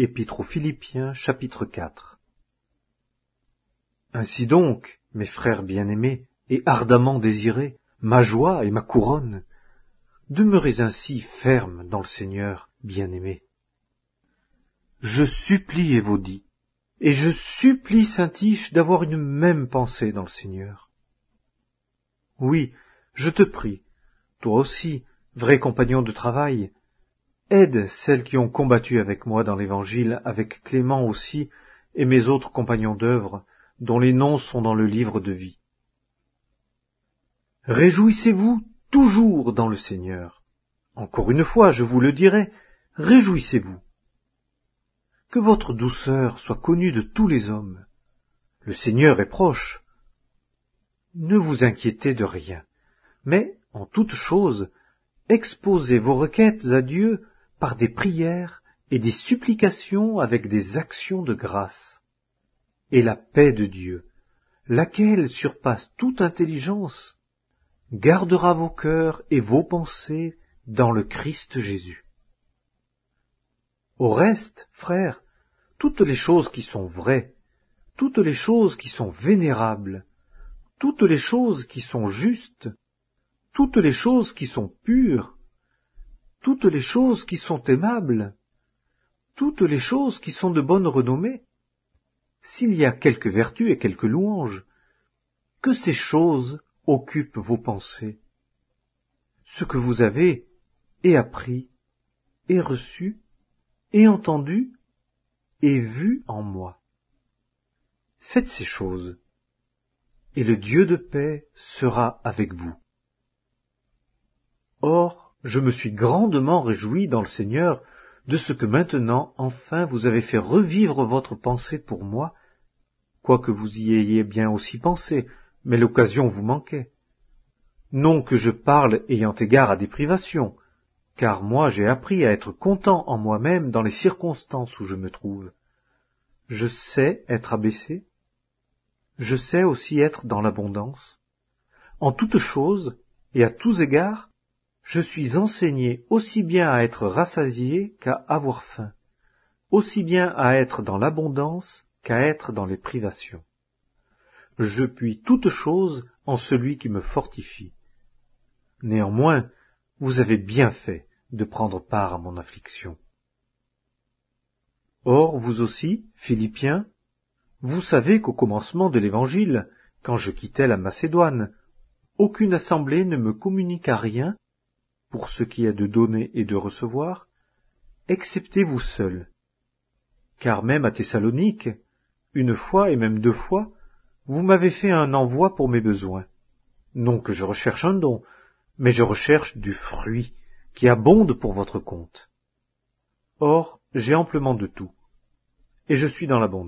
Épître aux Philippiens, chapitre 4. Ainsi donc, mes frères bien-aimés et ardemment désirés, ma joie et ma couronne, demeurez ainsi fermes dans le Seigneur, bien-aimés. Je supplie Évodie, et je supplie Syntyche d'avoir une même pensée dans le Seigneur. Oui, je te prie, toi aussi, vrai compagnon de travail, aide celles qui ont combattu avec moi dans l'Évangile, avec Clément aussi, et mes autres compagnons d'œuvre, dont les noms sont dans le livre de vie. Réjouissez-vous toujours dans le Seigneur. Encore une fois, je vous le dirai, réjouissez-vous. Que votre douceur soit connue de tous les hommes. Le Seigneur est proche. Ne vous inquiétez de rien, mais, en toute chose, exposez vos requêtes à Dieu par des prières et des supplications avec des actions de grâce. Et la paix de Dieu, laquelle surpasse toute intelligence, gardera vos cœurs et vos pensées dans le Christ Jésus. Au reste, frères, toutes les choses qui sont vraies, toutes les choses qui sont vénérables, toutes les choses qui sont justes, toutes les choses qui sont pures, toutes les choses qui sont aimables, toutes les choses qui sont de bonne renommée, s'il y a quelque vertu et quelque louange, que ces choses occupent vos pensées. Ce que vous avez et appris, et reçu, et entendu, et vu en moi. Faites ces choses, et le Dieu de paix sera avec vous. Or, je me suis grandement réjoui dans le Seigneur de ce que maintenant, enfin, vous avez fait revivre votre pensée pour moi, quoique vous y ayez bien aussi pensé, mais l'occasion vous manquait. Non que je parle ayant égard à des privations, car moi j'ai appris à être content en moi-même dans les circonstances où je me trouve. Je sais être abaissé, je sais aussi être dans l'abondance. En toutes choses, et à tous égards, je suis enseigné aussi bien à être rassasié qu'à avoir faim, aussi bien à être dans l'abondance qu'à être dans les privations. Je puis toutes choses en celui qui me fortifie. Néanmoins, vous avez bien fait de prendre part à mon affliction. Or, vous aussi, Philippiens, vous savez qu'au commencement de l'Évangile, quand je quittais la Macédoine, aucune assemblée ne me communiqua rien, pour ce qui est de donner et de recevoir, excepté vous seuls. Car même à Thessalonique, une fois et même 2 fois, vous m'avez fait un envoi pour mes besoins. Non que je recherche un don, mais je recherche du fruit, qui abonde pour votre compte. Or, j'ai amplement de tout, et je suis dans l'abondance.